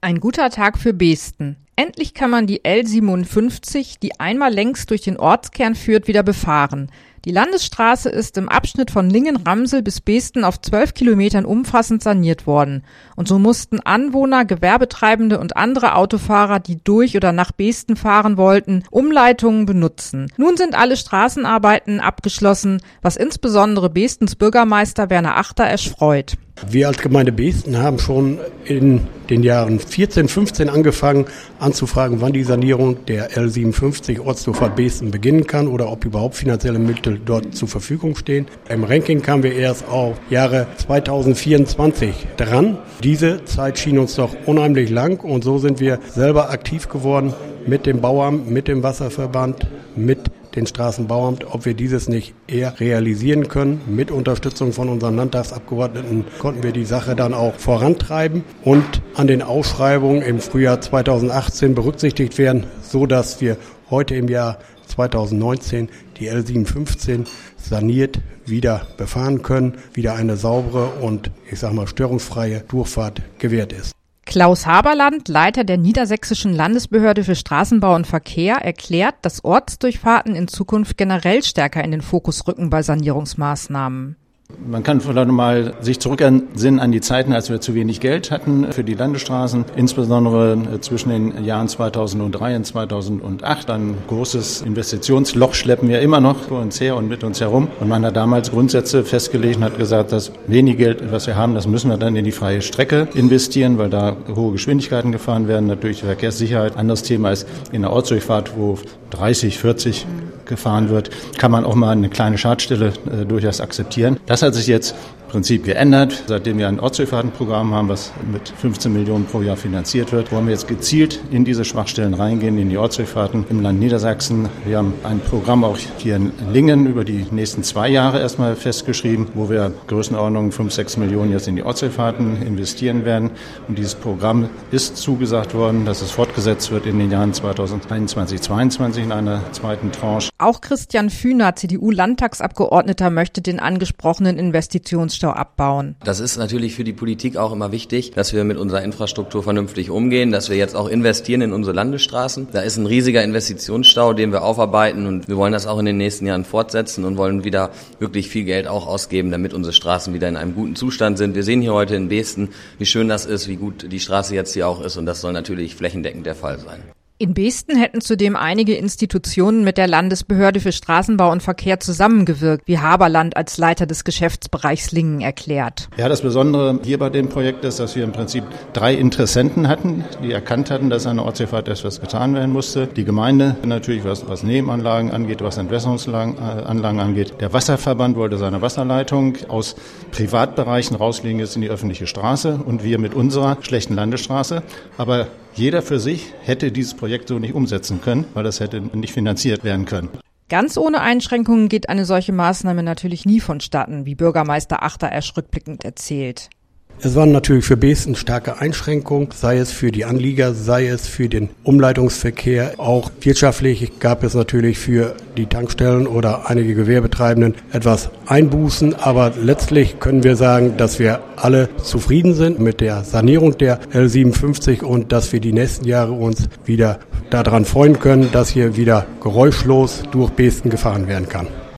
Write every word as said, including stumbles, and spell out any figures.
Ein guter Tag für Beesten. Endlich kann man die L siebenundfünfzig, die einmal längs durch den Ortskern führt, wieder befahren. Die Landesstraße ist im Abschnitt von Lingen-Ramsel bis Beesten auf zwölf Kilometern umfassend saniert worden. Und so mussten Anwohner, Gewerbetreibende und andere Autofahrer, die durch oder nach Beesten fahren wollten, Umleitungen benutzen. Nun sind alle Straßenarbeiten abgeschlossen, was insbesondere Beestens Bürgermeister Werner Achteresch freut. Wir als Gemeinde Beesten haben schon in den Jahren vierzehn, fünfzehn angefangen anzufragen, wann die Sanierung der L siebenundfünfzig Ortsdurchfahrt Beesten beginnen kann oder ob überhaupt finanzielle Mittel dort zur Verfügung stehen. Im Ranking kamen wir erst auf Jahre zweitausendvierundzwanzig dran. Diese Zeit schien uns doch unheimlich lang und so sind wir selber aktiv geworden mit dem Bauamt, mit dem Wasserverband, mit den Straßenbauamt, ob wir dieses nicht eher realisieren können. Mit Unterstützung von unseren Landtagsabgeordneten konnten wir die Sache dann auch vorantreiben und an den Ausschreibungen im Frühjahr zweitausendachtzehn berücksichtigt werden, so dass wir heute im Jahr zweitausendneunzehn die L siebenundfünfzig saniert wieder befahren können, wieder eine saubere und, ich sag mal, störungsfreie Durchfahrt gewährt ist. Klaus Haberland, Leiter der Niedersächsischen Landesbehörde für Straßenbau und Verkehr, erklärt, dass Ortsdurchfahrten in Zukunft generell stärker in den Fokus rücken bei Sanierungsmaßnahmen. Man kann vielleicht mal sich zurückensinnen an die Zeiten, als wir zu wenig Geld hatten für die Landesstraßen, insbesondere zwischen den Jahren zweitausenddrei und zweitausendacht. Ein großes Investitionsloch schleppen wir immer noch vor uns her und mit uns herum. Und man hat damals Grundsätze festgelegt und hat gesagt, das wenig Geld, was wir haben, das müssen wir dann in die freie Strecke investieren, weil da hohe Geschwindigkeiten gefahren werden. Natürlich die Verkehrssicherheit. Anderes Thema ist in der Ortsdurchfahrt, wo dreißig, vierzig gefahren wird, kann man auch mal eine kleine Schadstelle äh, durchaus akzeptieren. Das hat sich jetzt im Prinzip geändert, seitdem wir ein Ortsdurchfahrtenprogramm haben, was mit fünfzehn Millionen pro Jahr finanziert wird, wollen wir jetzt gezielt in diese Schwachstellen reingehen, in die Ortsdurchfahrten im Land Niedersachsen. Wir haben ein Programm auch hier in Lingen über die nächsten zwei Jahre erstmal festgeschrieben, wo wir Größenordnung fünf, sechs Millionen jetzt in die Ortsdurchfahrten investieren werden. Und dieses Programm ist zugesagt worden, dass es fortgesetzt wird in den Jahren zweitausendeinundzwanzig, zweiundzwanzig in einer zweiten Tranche. Auch Christian Fühner, C D U-Landtagsabgeordneter, möchte den angesprochenen Investitionsstau abbauen. Das ist natürlich für die Politik auch immer wichtig, dass wir mit unserer Infrastruktur vernünftig umgehen, dass wir jetzt auch investieren in unsere Landesstraßen. Da ist ein riesiger Investitionsstau, den wir aufarbeiten und wir wollen das auch in den nächsten Jahren fortsetzen und wollen wieder wirklich viel Geld auch ausgeben, damit unsere Straßen wieder in einem guten Zustand sind. Wir sehen hier heute in Beesten, wie schön das ist, wie gut die Straße jetzt hier auch ist und das soll natürlich flächendeckend der Fall sein. In Beesten hätten zudem einige Institutionen mit der Landesbehörde für Straßenbau und Verkehr zusammengewirkt, wie Haberland als Leiter des Geschäftsbereichs Lingen erklärt. Ja, das Besondere hier bei dem Projekt ist, dass wir im Prinzip drei Interessenten hatten, die erkannt hatten, dass an der Ortsdurchfahrt etwas getan werden musste. Die Gemeinde natürlich, was, was Nebenanlagen angeht, was Entwässerungsanlagen angeht. Der Wasserverband wollte seine Wasserleitung aus Privatbereichen rauslegen jetzt in die öffentliche Straße und wir mit unserer schlechten Landesstraße. Aber jeder für sich hätte dieses Projekt so nicht umsetzen können, weil das hätte nicht finanziert werden können. Ganz ohne Einschränkungen geht eine solche Maßnahme natürlich nie vonstatten, wie Bürgermeister Achteresch rückblickend erzählt. Es waren natürlich für Beesten starke Einschränkungen, sei es für die Anlieger, sei es für den Umleitungsverkehr. Auch wirtschaftlich gab es natürlich für die Tankstellen oder einige Gewerbetreibenden etwas Einbußen. Aber letztlich können wir sagen, dass wir alle zufrieden sind mit der Sanierung der L siebenundfünfzig und dass wir die nächsten Jahre uns wieder daran freuen können, dass hier wieder geräuschlos durch Beesten gefahren werden kann.